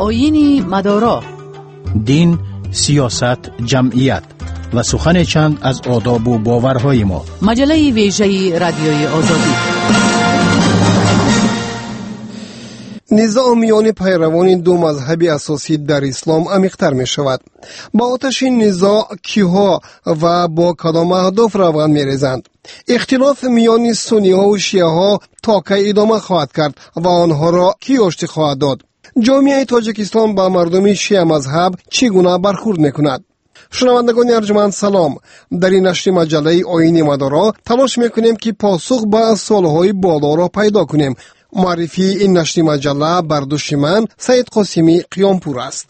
آیین مدارا، دین، سیاست، جمعیت و سخن چند از آداب و باورهای ما. مجله ویژه رادیوی آزادی. نزاع میان پیروان دو مذهب اساسی در اسلام عمیق‌تر می شود. با آتش نزاع کیها و با کدام اهداف روان می ریزند؟ اختلاف میان سنی ها و شیعه ها تا که ادامه خواهد کرد و آنها را کی آشتی خواهد داد؟ جامعه تاجیکستان با مردم شیعه مذهب چگونه برخورد می کند؟ شنوندگان ارجمند سلام. در این نشر مجله آیین مدارا تلاش میکنیم که پاسخ به سوالهای بالا را پیدا کنیم. معرفی این نشر مجله برداشت من سید قاسمی قیامپور است.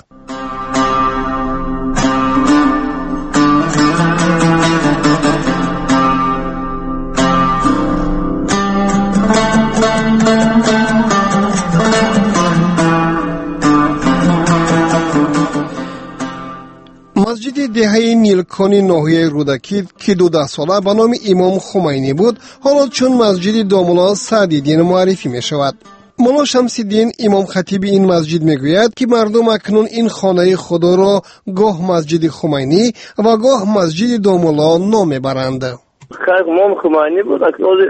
مسجد دهه نیلکانی ناحیه رودکی که 12 ساله به نام امام خمینی بود، حالا چون مسجد دامولا سعدیدین معرفی می شود. مولا شمس‌الدین امام خطیب این مسجد می گوید که مردم اکنون این خانه خدا را گاه مسجد خمینی و گاه مسجد دامولا نام برند. امام خمینی بود، اکنون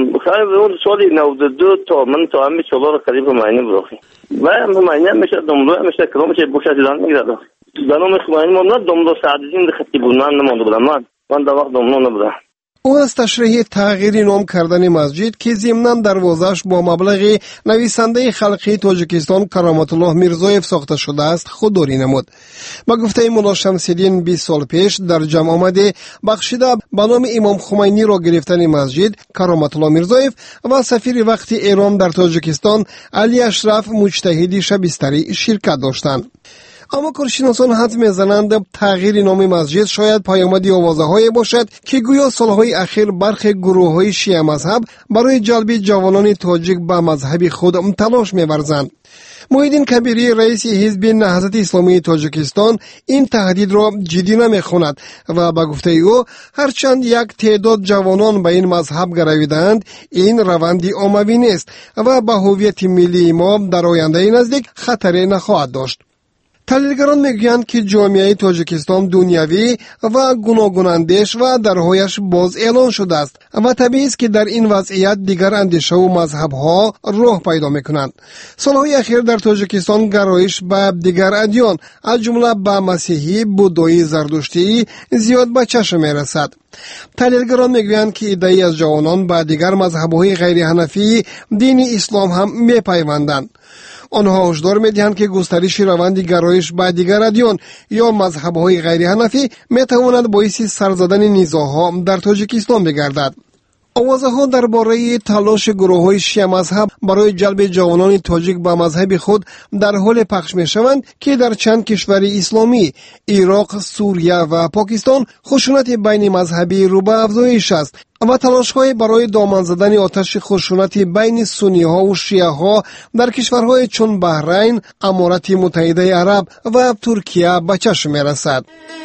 سال 92 تا من تا همین سالار خلیفه خمینی بود و خمینی میشه دامولا میشه کلام میشه بوشت دیدن میگرد. دانم خمینی ما دامولا سعدیدین خطیب بود، من نمونده بودم، من در وقت دامولا نبودم. او از تشریح تغییر نام کردن مسجد که ضمناً دروازش با مبلغ نویسنده خلقی تاجیکستان کرامت الله میرزایف ساخته شده است خودداری نمود. با گفته مولا شمس‌الدین 20 سال پیش در جمع آمده بخشیده به نام امام خمینی را گرفتن مسجد کرامت الله میرزایف و سفیر وقت ایران در تاجیکستان علی اشرف مجتهدی شبستری شرکت داشتند. اما کارشناسان حدس می‌زنند تغییر نام مسجد شاید پیامد آوازه‌هایی باشد که گویا سالهای اخیر برخی گروه‌های شیعه مذهب برای جلب جوانان تاجیک به مذهب خود تلاش می‌ورزند. محیدین کبیری رئیس حزب نهضت اسلامی تاجیکستان این تهدید را جدی نمی‌خواند و به گفته او هرچند یک تعداد جوانان به این مذهب گرویدند، این روندی عمومی نیست و به هویت ملی ما در آینده نزدیک خطری نخواهد داشت. تحلیلگران میگویند که جامعه تاجیکستان دنیوی و گوناگون اندیش و درهایش باز اعلان شده است و طبیعی است که در این وضعیت دیگر اندیشه و مذهب ها راه پیدا میکنند. سالهای اخیر در تاجیکستان گرایش به دیگر ادیان از جمله به مسیحی، بودایی، زردشتی زیاد به چشم میرسد. تحلیلگران میگویند که عده‌ای از جوانان به دیگر مذهب‌های غیر حنفی دین اسلام هم میپیوندند. آنها هشدار می‌دهند که گسترش روند گرایش به دیگر ادیان یا مذهب‌های غیر حنفی می‌تواند باعث سر زدن نزاع‌ها در تاجیکستان بگردد. آوازها درباره تلاش گروه‌های شیعه مذهب برای جلب جوانان تاجیک به مذهب خود در حال پخش می‌شوند که در چند کشور اسلامی، عراق، سوریه و پاکستان خشونت بین مذهبی رو به افزایش است و تلاش‌های برای دامن زدن آتش خشونت بین سنی‌ها و شیعه‌ها در کشورهای چون بحرین، امارات متحده عرب و ترکیه به چشم می‌رسد.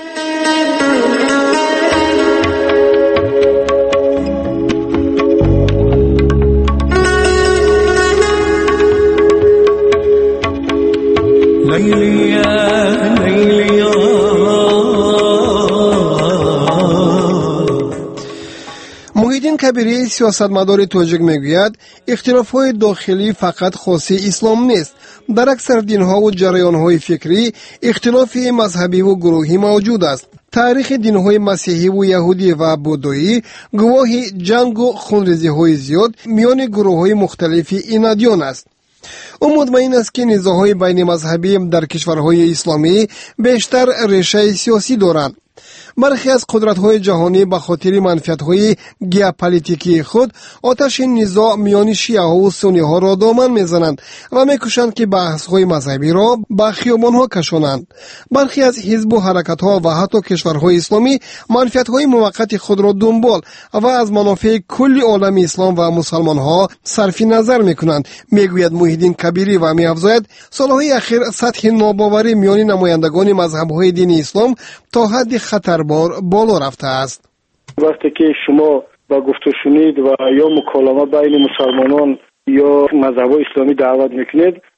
محیدین کبیری سیاستمدار تاجیک میگوید اختلاف‌های داخلی فقط خاص اسلام نیست. در اکثر دین‌ها و جریان‌های فکری اختلاف مذهبی و گروهی موجود است. تاریخ دین‌های مسیحی و یهودی و بودایی گواه جنگ و خونریزی‌های زیاد میان گروه‌های مختلف این ادیان است. او مطمئن است که نزاع‌های بین مذهبی در کشورهای اسلامی بیشتر ریشه سیاسی دارند. برخی از قدرت‌های جهانی به خاطر منفعت‌های ژئوپلیتیکی خود آتش نزاع میان شیعه‌ها و سنی‌ها را دامن می‌زنند و می‌کوشند که بحث‌های مذهبی را به خیابان‌ها کشانند. برخی از حزب و حرکت‌ها و حتی کشورهای اسلامی منفعت‌های موقت خود را دنبال و از منافع کل عالم اسلام و مسلمان‌ها صرف نظر می‌کنند، می‌گوید محیدین کبیری و می‌افزاید سال‌های اخیر سطح ناباوری میان نمایندگان مذهب‌های دین اسلام تا حد خطربار بالا رفته است. وقتی که شما با گفت و شنید و یا مکالمه بین مسلمانان یا مذهب اسلامی دعوت میکنید،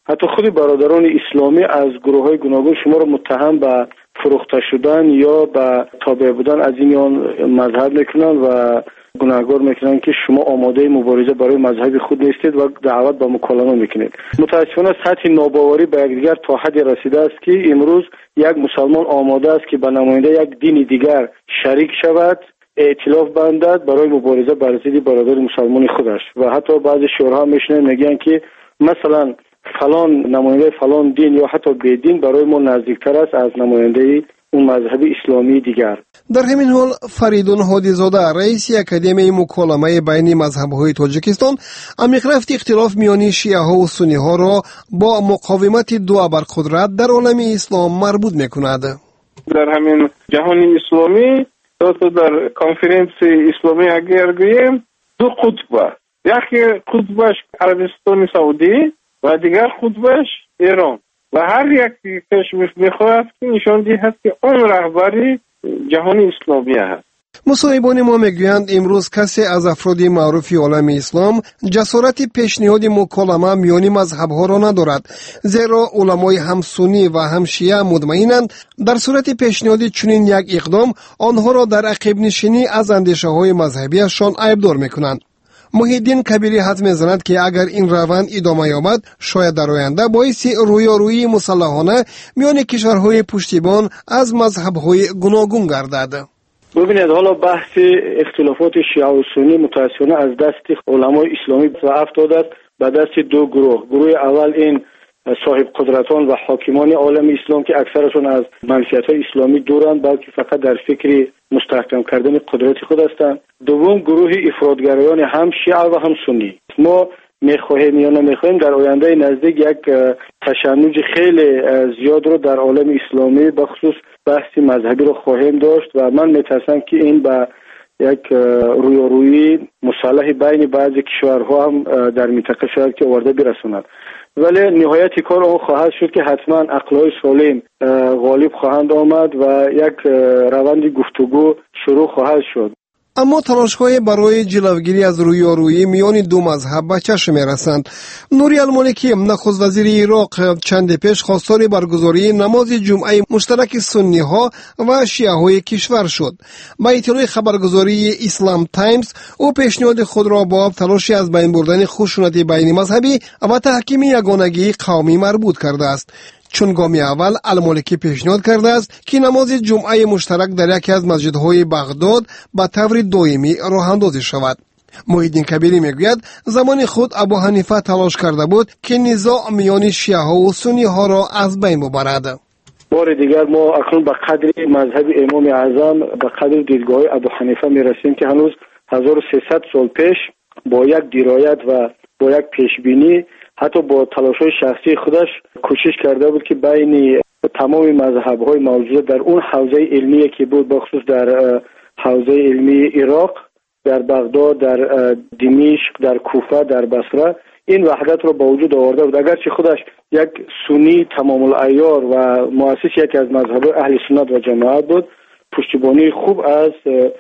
حتی خود برادران اسلامی از گروه‌های گوناگون شما را متهم به فروخته شدن یا به تابع بودن از این مذهب میکنن و گناهگار میکنن که شما آماده مبارزه برای مذهب خود نیستید و دعوت به مکالمه میکنید. متاسفانه سطح ناباوری به یکدیگر تا حدی رسیده است که امروز یک مسلمان آماده است که به نماینده یک دین دیگر شریک شود، ائتلاف بندد برای مبارزه بر ضد برادر مسلمان خودش. و حتی بعضی شورها میشنن میگن که مثلا فلان نماینده فلان دین یا حتی بدین برای ما نزدیکتر است از نماینده اون مذهب اسلامی دیگر. در همین حال فریدون هادیزاده رئیس اکادمی مکالمه بین مذهب‌های تاجیکستان عمیق رفت اختلاف میان شیعه ها و سنی ها را با مقاومت دو ابرقدرت در عالم اسلام مربوط میکند. در همین جهان اسلامی تو در کنفرانس اسلامی اگر گوییم دو قطب، یکی قطبش عربستان سعودی و دیگر قطبش ایران و هر یک کشور میخواهد که نشان دهد که آن رهبری جهان اسلامی است. مصاحبان ما میگویند امروز کسی از افراد معروف عالم اسلام جسارت پیشنهاد مکالمه میان مذهب‌ها را ندارد، زیرا علمای هم سنی و هم شیعه مطمئنند در صورت پیشنهاد چنین یک اقدام آنها را در عقب نشینی از اندیشه‌های مذهبیشان عیبدار میکنند. محیدین کبیری حد میزند که اگر این روند ادامه یابد شاید در آینده باعث رویارویی مسلحانه میان کشورهای پشتیبان از مذهب‌های گوناگون گردد. ببینید حالا بحث اختلافات شیعه و سنی متأسفانه از دست علمای اسلامی افتاده است به دست دو گروه اول این صاحب قدرتان و حاکمان عالم اسلام که اکثرشون از منشأهای اسلامی دورند بلکه فقط در فکر مستحکم کردن قدرت خود هستند. دوم گروه افراطگرایان هم شیعه و هم سنی. ما میخواهیم یا نمیخواهیم در آینده نزدیک یک تشنج خیلی زیاد رو در عالم اسلامی به خصوص بحث مذهبی رو خواهیم داشت و من میترسم که این به یک رویارویی مسلح بین بعضی کشورها هم در منطقه شاید که آورده برساند. ولی نهایت کار آن خواهد شد که حتما عقلای سالم غالب خواهند آمد و یک روند گفتگو شروع خواهد شد. اما تلاش‌های برای جلوگیری از رویارویی میان دو مذهب به چشم می‌رسند. نوری المالکی نخست وزیر عراق چند پیش خواستار برگزاری نماز جمعه مشترک سنی‌ها و شیعه‌های کشور شد. با اطلاع خبرگزاری اسلام تایمز او پیشنهاد خود را با تلاشی از بین بردن خشونت بین مذهبی و تحکیم یگانگی قومی مربوط کرده است. چون گامی اول المالکی پیشنهاد کرده است که نماز جمعه مشترک در یکی از مسجدهای بغداد به طور دائمی راه اندازی شود. محیدین کبیری میگوید زمان خود ابو حنیفه تلاش کرده بود که نزاع میان شیعه ها و سنی ها را از بین ببرد. بار دیگر ما اکنون به قدر مذهب امام اعظم به قدر دیدگاه ابو حنیفه میرسیم که هنوز 1300 سال پیش با یک درایت و با یک پیشبینی حتی با تلاش‌های شخصی خودش کوشش کرده بود که بین تمام مذهب‌های موجود در اون حوزه علمی که بود بخصوص در حوزه علمی عراق، در بغداد، در دمشق، در کوفه، در بصره این وحدت رو با وجود آورده بود. اگرچه خودش یک سنی تمام العیار و مؤسس یکی از مذهب‌های اهل سنت و جماعت بود، پشتیبانی خوب از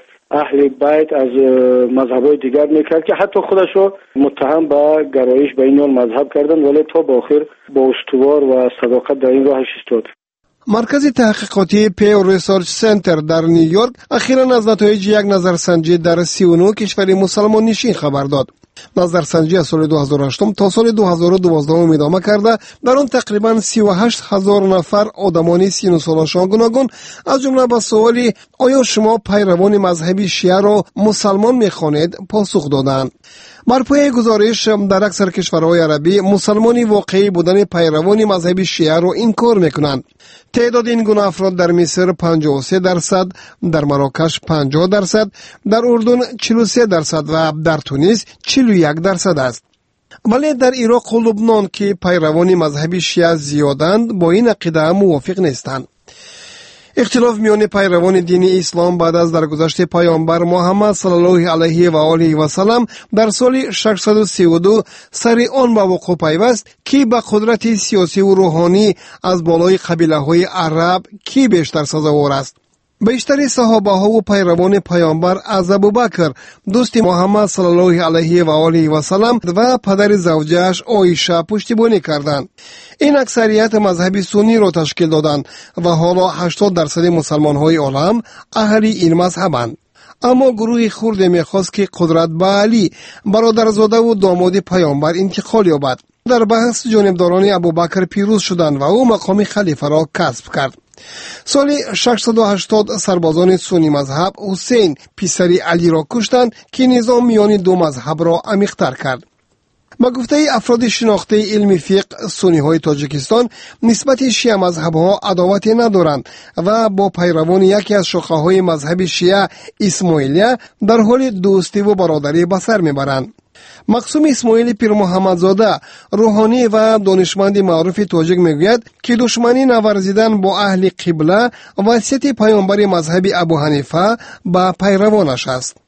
اهل بیت از مذهب‌های دیگر میکرد که حتی خودش رو متهم به گرایش به این مذهب کردن ولی تا به آخر با استوار و صداقت در این راهش ایستاد. مرکز تحقیقاتی پیو ریسرچ سنتر در نیویورک اخیراً از نتایج یک نظرسنجی در 39 کشور مسلمان نشین خبر داد. نظرسنجی از سال 2008 تا سال 2012 ادامه کرده در آن تقریباً 38,000 نفر آدمان سن و سالشان گوناگون از جمله به سوالی آیا شما پیروان مذهبی شیعه را مسلمان می‌خوانید پاسخ دادند. بر پایه گزارش در اکثر کشورهای عربی مسلمانی واقعی بودن پیروان مذهبی شیعه را انکار می‌کنند. تعداد این گونه افراد در مصر 53%، در مراکش 50%، در اردن 43% و در تونس 41% است. ولی در عراق و لبنان که پیروان مذهبی شیعه زیادند با این عقیده موافق نیستند. اختلاف میان پیروان دین اسلام بعد از درگذشت پیامبر محمد صلی الله علیه و آله و سلم در سال 632 سر آن به وقوع پیوست که به قدرت سیاسی و روحانی از بالای قبیله های عرب کی بیشتر سزاوار است. بیشتر صحابه ها و پیروان پیامبر از ابوبکر دوست محمد صلی الله علیه و آله و سلم و پدر زوجه‌اش عایشه پشتیبانی کردند. این اکثریت مذهب سنی را تشکیل دادند و حالا 80% مسلمان های عالم اهل این مذهبند. اما گروه خرد میخواست که قدرت به علی برادرزاده و داماد پیامبر انتقال یابد. در بحث جانبداران ابوبکر پیروز شدند و او مقام خلیفه را کسب کرد. سال 680 سربازان سنی مذهب حسین پسر علی را کشتند که نظام میان دو مذهب را عمیق‌تر کرد. با گفته افراد شناخته علم فقه سنی های تاجیکستان نسبت شیعه مذهب ها عداوتی ندارند و با پیروان یکی از شاخه های مذهب شیعه اسماعیلیه در حال دوستی و برادری به سر میبرند. مقسوم اسماعیل پیر محمدزاده روحانی و دانشمند معروف تاجیک میگوید که دشمنی نورزیدن با اهل قبله وصیت پیامبر مذهب ابو حنیفه به پیروانش است.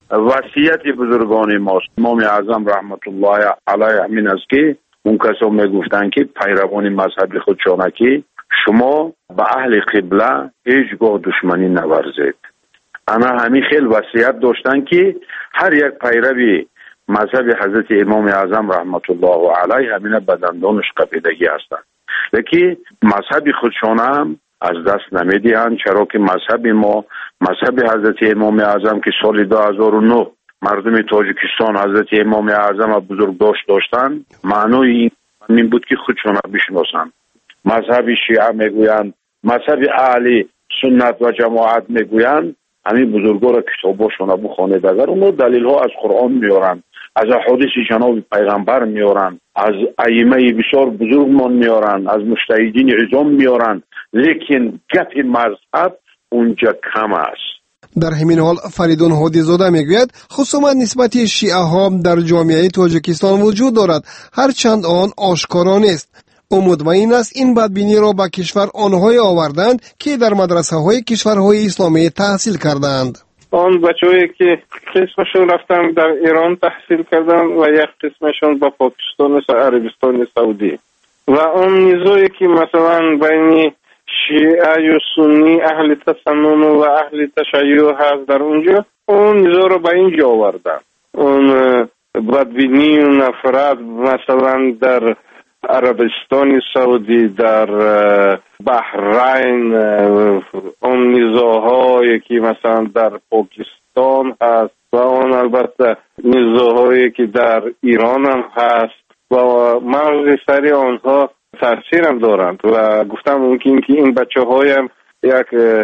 وصیت بزرگان ما امام اعظم رحمت الله علیه همین است که اون کسا میگفتن که پیروان مذهب خودشان که شما به اهل قبله هیچگاه دشمنی نورزید. انا همین خیلی وصیت داشتن که هر یک پیروی مذهب حضرت امام اعظم رحمت الله علیه همین بدندانش قپیدگی هستند، لیکن مذهب خودشان هم از دست نمیدهند، چرا که مذهب ما مذهب حضرت امام اعظم که سال 2009 مردم تاجیکستان حضرت امام اعظم بزرگ داشتند، معنای این بود که خودشان بشناسند. مذهب شیعه میگویند، مذهب اهل سنت و جماعت میگویند همین بزرگا را کتاباشون بخوانید. اگر اونو دلیل ها از قرآن میارن، از احادیث جناب پیغمبر میارن، از ائمه بسیار بزرگمان میارن، از مجتهدین عظام میارن، لیکن گپ مذهب اونجا کم است. در همین حال فریدون هادی زاده میگوید خصومت نسبت شیعه ها در جامعه تاجیکستان وجود دارد، هرچند آن آشکارا نیست. او مطمئن است این بدبینی را به کشور آنهای آوردند که در مدرسه های کشورهای اسلامی تحصیل کردند. آن بچه‌هایی که قسمشون رفتن در ایران تحصیل کردن و یک قسمشون با پاکستان و عربستان سعودی و اون نزاعی که مثلا بین شیعه و سنی اهل تسنن و اهل تشیع هست در اونجا، اون نزاع رو به اینجا آوردن. اون بدبینی و نفرت مثلا در عربستان سعودی، در بحرین، اون نزاع‌هایی که مثلا در پاکستان هست و اون البته نزاع‌هایی که در ایران هم هست و مغز سری آنها تاثیر هم دارند و گفتم ممکن که این بچه‌های هم یک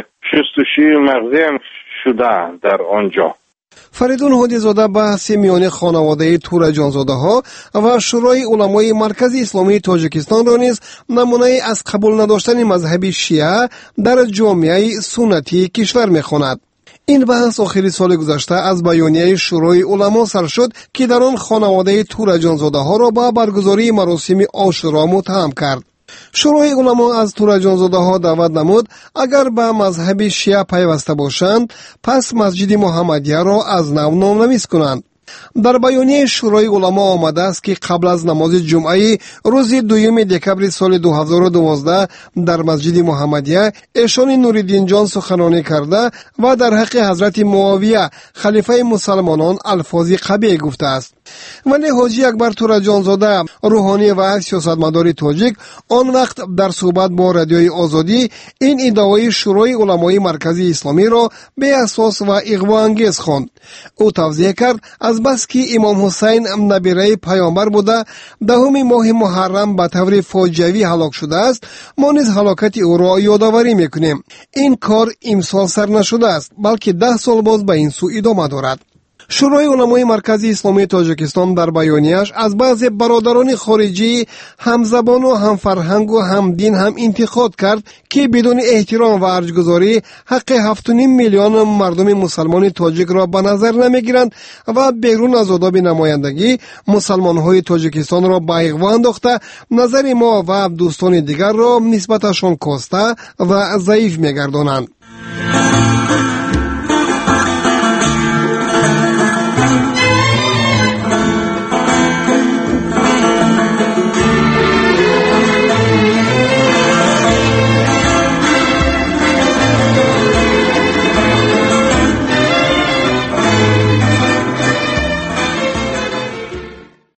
شستشوی مغزی هم شده در آنجا. فریدون هادی زاده بحث میان خانواده تور جانزاده ها و شورای علمای مرکز اسلامی تاجیکستان را نیز نمونه از قبول نداشتن مذهب شیعه در جامعه سنتی کشور می‌خواند. این بحث آخری سال گذشته از بیانیه شورای علما سر شد که در آن خانواده تور جانزاده ها را با برگزاری مراسم عاشورا متهم کرد. شورای علما از تور جانزاده ها دعوت نمود اگر به مذهب شیعه پیوسته باشند پس مسجد محمدیه را از نو نام‌نویس کنند. در بیانیه شورای علما آمده است که قبل از نماز جمعه روز 2 دکمبر سال 2012 در مسجد محمدیه ایشان نوری‌الدین جان سخنرانی کرده و در حق حضرت معاویه خلیفه مسلمانان الفاظی قبیح گفته است. ولی حاجی اکبر تور جانزاده روحانی و سیاستمدار تاجیک آن وقت در صحبت با رادیوی آزادی این ادعای شورای علمای مرکزی اسلامی را بی اساس و اغوا انگیز خواند. او توضیح کرد از بس که امام حسین نبیره پیامبر بوده 10 ماه محرم به طور فاجعه‌ای هلاک شده است، ما نیز هلاکت او را یادآوری میکنیم. این کار امسال سر نشده است بلکه 10 سال باز به این سو ادامه دارد. شورای علمای مرکزی اسلامی تاجیکستان در بیانیه‌اش از بعضی برادران خارجی همزبان و هم فرهنگ و هم دین هم انتقاد کرد که بدون احترام و ارجگذاری حق 7.5 میلیون مردم مسلمان تاجیک را به نظر نمیگیرند و بیرون از آداب نمایندگی مسلمان‌های تاجیکستان را به اغوا انداخته نظر ما و دوستان دیگر را نسبتشان کاسته و ضعیف میگردانند.